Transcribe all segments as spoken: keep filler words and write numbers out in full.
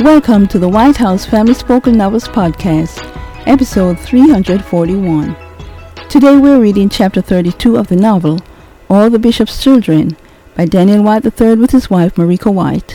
Welcome to the White House Family Spoken Novels Podcast, episode three hundred forty-one. Today we're reading chapter thirty-two of the novel, All the Bishop's Children, by Daniel White the third with his wife Marika White.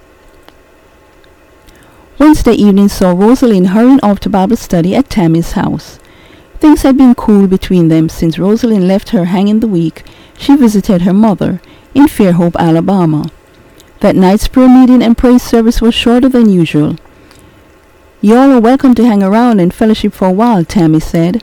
Wednesday evening saw Rosalind hurrying off to Bible study at Tammy's house. Things had been cool between them since Rosalind left her hanging the week she visited her mother in Fairhope, Alabama. That night's prayer meeting and praise service was shorter than usual. "You all are welcome to hang around and fellowship for a while," Tammy said.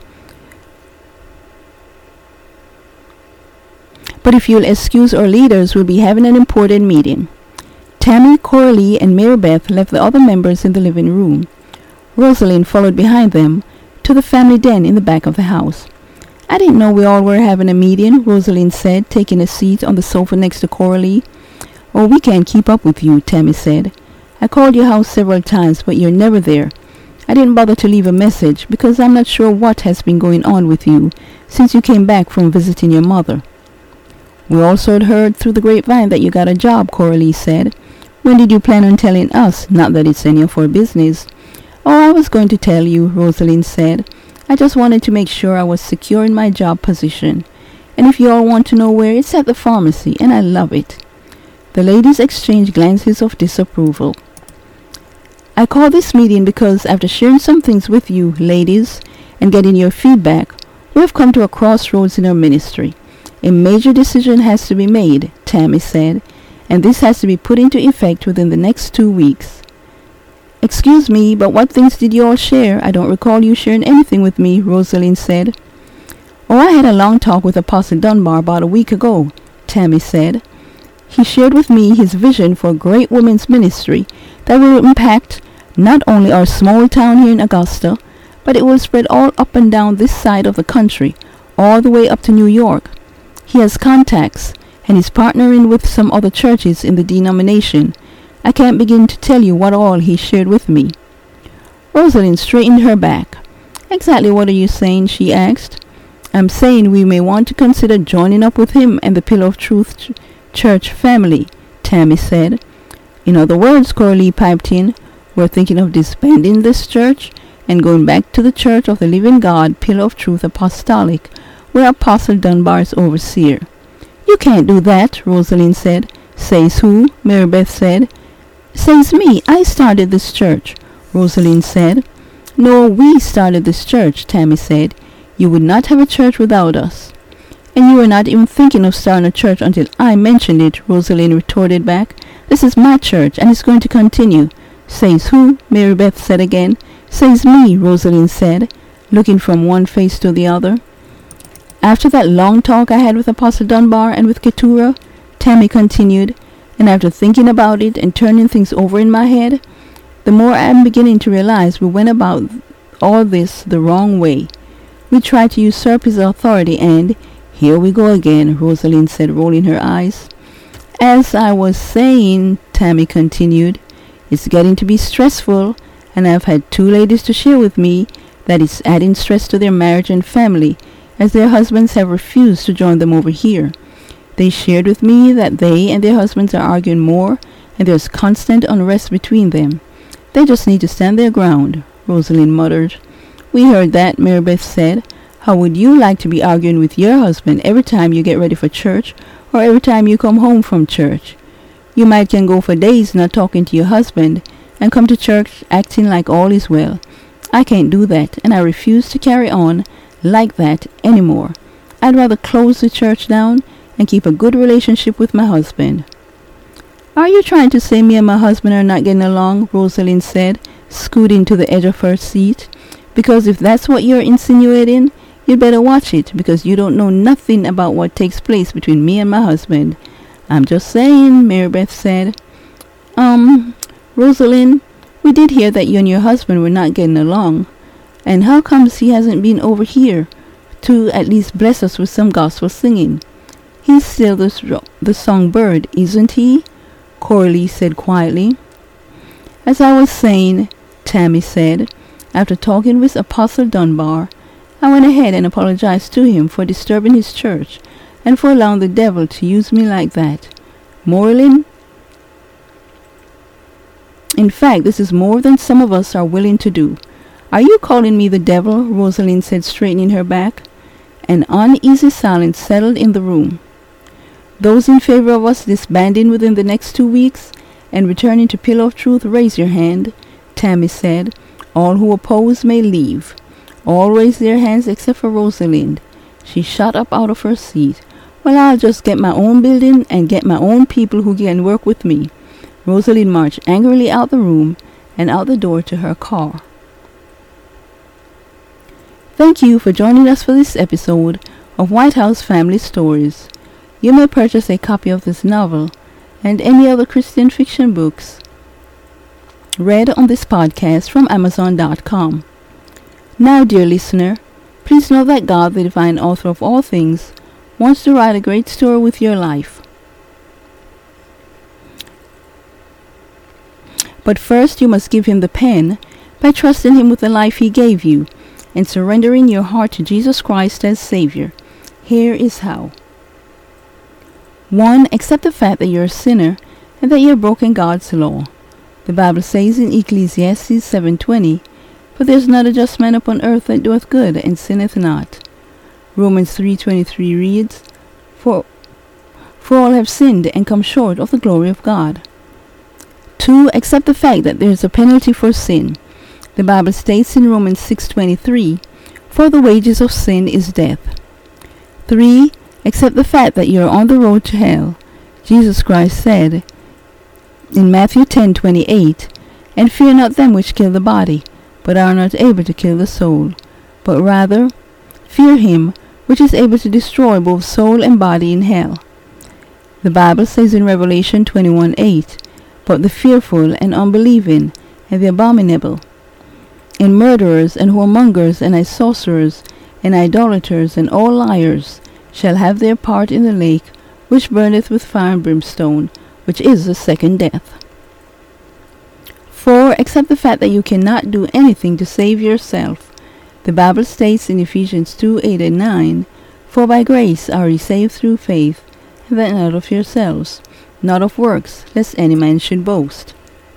"But if you'll excuse our leaders, we'll be having an important meeting." Tammy, Coralie, and Mary Beth left the other members in the living room. Rosalind followed behind them to the family den in the back of the house. "I didn't know we all were having a meeting," Rosalind said, taking a seat on the sofa next to Coralie. "Oh, we can't keep up with you," Tammy said. "I called your house several times, but you're never there. I didn't bother to leave a message because I'm not sure what has been going on with you since you came back from visiting your mother." "We also had heard through the grapevine that you got a job," Coralie said. "When did you plan on telling us? Not that it's any of our business." "Oh, I was going to tell you," Rosalind said. "I just wanted to make sure I was secure in my job position. And if you all want to know where, it's at the pharmacy, and I love it." The ladies exchanged glances of disapproval. "I called this meeting because after sharing some things with you, ladies, and getting your feedback, we have come to a crossroads in our ministry. A major decision has to be made," Tammy said, "and this has to be put into effect within the next two weeks. "Excuse me, but what things did you all share? I don't recall you sharing anything with me," Rosalind said. "Oh, I had a long talk with Apostle Dunbar about a week ago," Tammy said. "He shared with me his vision for a great women's ministry that will impact not only our small town here in Augusta, but it will spread all up and down this side of the country, all the way up to New York. He has contacts, and is partnering with some other churches in the denomination. I can't begin to tell you what all he shared with me." Rosalind straightened her back. "Exactly what are you saying?" she asked. "I'm saying we may want to consider joining up with him and the Pillar of Truth ch- church family," Tammy said. "In other words," Coralie piped in, "we're thinking of disbanding this church and going back to the Church of the Living God, Pillar of Truth Apostolic, where Apostle Dunbar is overseer." "You can't do that," Rosalind said. "Says who?" Mary Beth said. "Says me. I started this church," Rosalind said. "No, we started this church," Tammy said. "You would not have a church without us." "And you were not even thinking of starting a church until I mentioned it," Rosalind retorted back. "This is my church, and it's going to continue." "Says who?" Mary Beth said again. "Says me," Rosalind said, looking from one face to the other. "After that long talk I had with Apostle Dunbar and with Keturah," Tammy continued, "and after thinking about it and turning things over in my head, the more I am beginning to realize we went about all this the wrong way. We tried to usurp his authority and—" "Here we go again," Rosalind said, rolling her eyes. "As I was saying," Tammy continued, "it's getting to be stressful, and I've had two ladies to share with me that it's adding stress to their marriage and family, as their husbands have refused to join them over here. They shared with me that they and their husbands are arguing more, and there's constant unrest between them. They just need to stand their ground," Rosalind muttered. "We heard that," Mary Beth said. "How would you like to be arguing with your husband every time you get ready for church, or every time you come home from church? You might can go for days not talking to your husband, and come to church acting like all is well. I can't do that, and I refuse to carry on like that anymore. I'd rather close the church down and keep a good relationship with my husband." "Are you trying to say me and my husband are not getting along?" Rosalind said, scooting to the edge of her seat. "Because if that's what you're insinuating, you'd better watch it, because you don't know nothing about what takes place between me and my husband." "I'm just saying," Mary Beth said. Um, Rosalind, we did hear that you and your husband were not getting along. And how comes he hasn't been over here to at least bless us with some gospel singing? He's still the, the songbird, isn't he?" Coralie said quietly. "As I was saying," Tammy said, "after talking with Apostle Dunbar, I went ahead and apologized to him for disturbing his church and for allowing the devil to use me like that. Moreland, In fact, this is more than some of us are willing to do. Are you calling me the devil? Rosalind said, straightening her back. An uneasy silence settled in the room. Those in favor of us disbanding within the next two weeks and returning to Pillar of Truth, raise your hand, Tammy said. All who oppose may leave. All raised their hands except for Rosalind. She shot up out of her seat. Well, I'll just get my own building and get my own people who can work with me. Rosalind marched angrily out the room and out the door to her car. Thank you for joining us for this episode of White House Family Stories. You may purchase a copy of this novel and any other Christian fiction books read on this podcast from Amazon dot com. Now, dear listener, please know that God, the divine author of all things, wants to write a great story with your life. But first you must give him the pen by trusting him with the life he gave you and surrendering your heart to Jesus Christ as Savior. Here is how. One, accept the fact that you're a sinner and that you have broken God's law. The Bible says in Ecclesiastes seven twenty, For there is not a just man upon earth that doeth good and sinneth not. Romans three twenty-three reads, For, for all have sinned and come short of the glory of God. Two, accept the fact that there is a penalty for sin. The Bible states in Romans six twenty-three, For the wages of sin is death. Three, accept the fact that you are on the road to hell. Jesus Christ said in Matthew ten twenty-eight, And fear not them which kill the body, but are not able to kill the soul, but rather fear him which is able to destroy both soul and body in hell. The Bible says in Revelation twenty-one eight, But the fearful and unbelieving and the abominable, and murderers and whoremongers and sorcerers and idolaters and all liars shall have their part in the lake which burneth with fire and brimstone, which is the second death. Four, accept the fact that you cannot do anything to save yourself. The Bible states in Ephesians two eight and nine, For by grace are ye saved through faith, and that not of yourselves, not of works, lest any man should boast.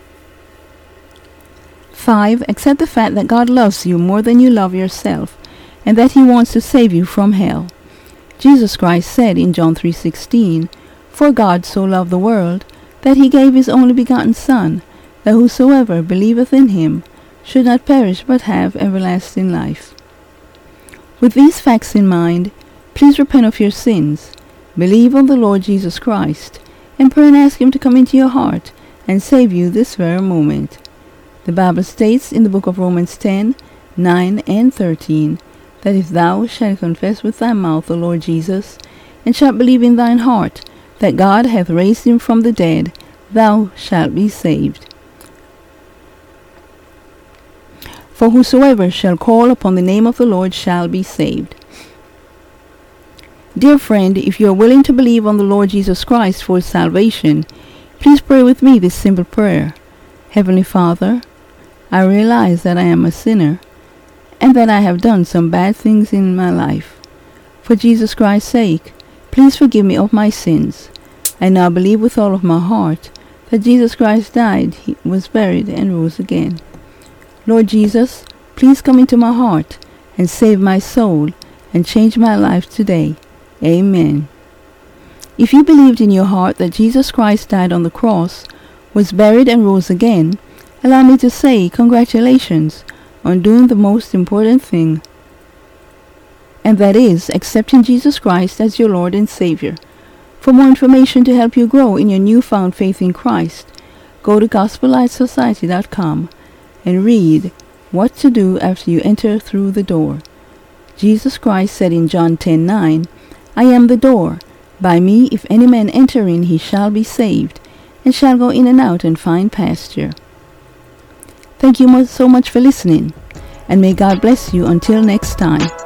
Five, accept the fact that God loves you more than you love yourself, and that he wants to save you from hell. Jesus Christ said in John three sixteen, For God so loved the world, that he gave his only begotten Son, that whosoever believeth in him should not perish but have everlasting life. With these facts in mind, please repent of your sins, believe on the Lord Jesus Christ, and pray and ask him to come into your heart and save you this very moment. The Bible states in the book of Romans ten, nine and thirteen, that if thou shalt confess with thy mouth the Lord Jesus, and shalt believe in thine heart that God hath raised him from the dead, thou shalt be saved. For whosoever shall call upon the name of the Lord shall be saved. Dear friend, if you are willing to believe on the Lord Jesus Christ for salvation, please pray with me this simple prayer. Heavenly Father, I realize that I am a sinner and that I have done some bad things in my life. For Jesus Christ's sake, please forgive me of my sins. I now believe with all of my heart that Jesus Christ died, he was buried, and rose again. Lord Jesus, please come into my heart and save my soul and change my life today. Amen. If you believed in your heart that Jesus Christ died on the cross, was buried and rose again, allow me to say congratulations on doing the most important thing, and that is accepting Jesus Christ as your Lord and Savior. For more information to help you grow in your newfound faith in Christ, go to gospel light society dot com and read what to do after you enter through the door. Jesus Christ said in John ten nine, I am the door. By me if any man enter in, he shall be saved, and shall go in and out and find pasture. Thank you so much for listening, and may God bless you until next time.